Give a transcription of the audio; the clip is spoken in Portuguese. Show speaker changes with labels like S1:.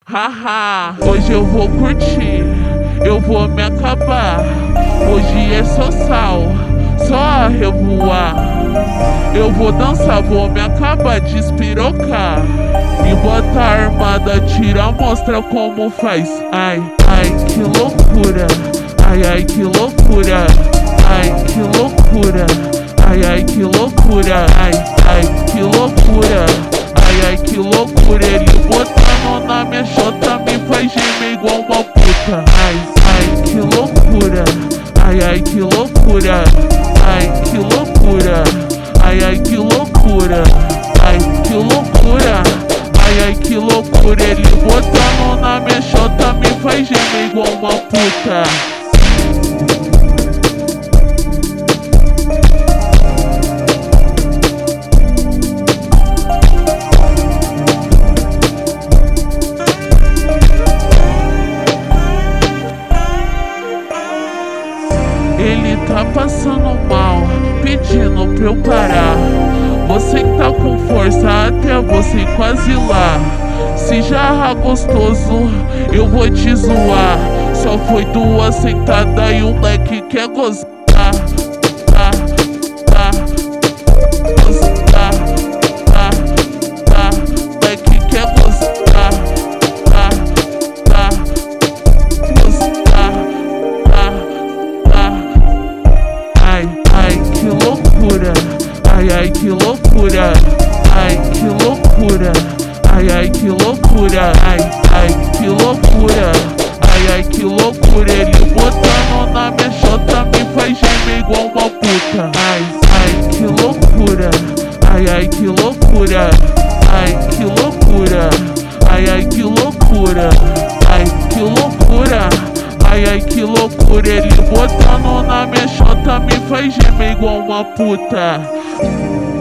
S1: Haha, hoje eu vou curtir, eu vou me acabar. Hoje é só sal, só a revoar. Eu vou dançar, vou me acabar de espirocar. Me bota armada, tira, mostra como faz. Ai, ai, que loucura. Ai, ai, que loucura. Ai, que loucura. Ai, ai, que loucura. Ai, ai, que loucura. Ai, ai, que loucura. Ele botando na minha chota me faz gemer igual uma puta. Ai, ai, que loucura. Ai, ai, que loucura. Ai, que loucura. Ai, ai, que loucura. Ai, que loucura. Ai, ai, que loucura. Ele botando na minha chota me faz gemer igual uma puta. Ele tá passando mal, pedindo pra eu parar. Você que tá com força até você quase lá. Se jarra gostoso, eu vou te zoar. Só foi 2 sentadas e o leque quer gozar. Leque quer gozar. Ai, ai, que loucura. Ai, ai, que loucura. Ai, que loucura. Ai, ai, que loucura. Ai, ai, que loucura. Ai, ai, que loucura. Ele botando na minha chota me faz gemer igual uma puta. Ai, ai, que loucura. Ai, ai, que loucura. Ai, que loucura. Ai, ai, que loucura. Ai, que loucura. Ai, ai, que loucura. Ele botando na minha chota me faz gemer igual uma puta.